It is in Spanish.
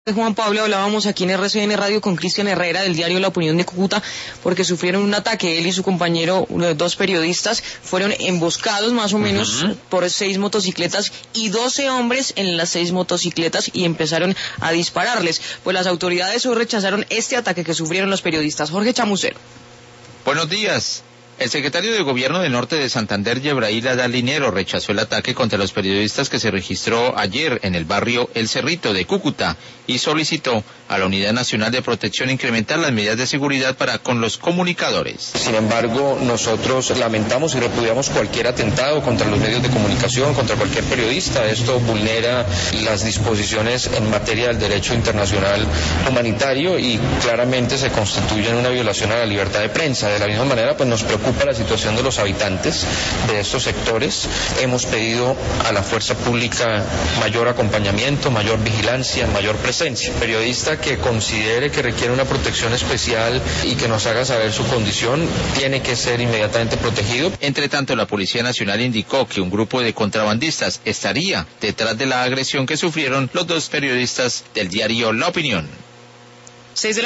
Juan Pablo, hablábamos aquí en RCN Radio con Cristian Herrera del diario La Opinión de Cúcuta porque sufrieron un ataque. Él y su compañero, dos periodistas, fueron emboscados más o menos por 6 motocicletas y 12 hombres en las 6 motocicletas y empezaron a dispararles. Pues las autoridades hoy rechazaron este ataque que sufrieron los periodistas. Jorge Chamucero. Buenos días. El secretario de Gobierno del Norte de Santander, Yebrail Linero, rechazó el ataque contra los periodistas que se registró ayer en el barrio El Cerrito de Cúcuta y solicitó a la Unidad Nacional de Protección incrementar las medidas de seguridad para con los comunicadores. Sin embargo, nosotros lamentamos y repudiamos cualquier atentado contra los medios de comunicación, contra cualquier periodista. Esto vulnera las disposiciones en materia del derecho internacional humanitario y claramente se constituye en una violación a la libertad de prensa. De la misma manera, pues nos preocupa la situación de los habitantes de estos sectores. Hemos pedido a la fuerza pública mayor acompañamiento, mayor vigilancia, mayor presencia. Periodista que considere que requiere una protección especial y que nos haga saber su condición, tiene que ser inmediatamente protegido. Entre tanto, la Policía Nacional indicó que un grupo de contrabandistas estaría detrás de la agresión que sufrieron los 2 periodistas del diario La Opinión.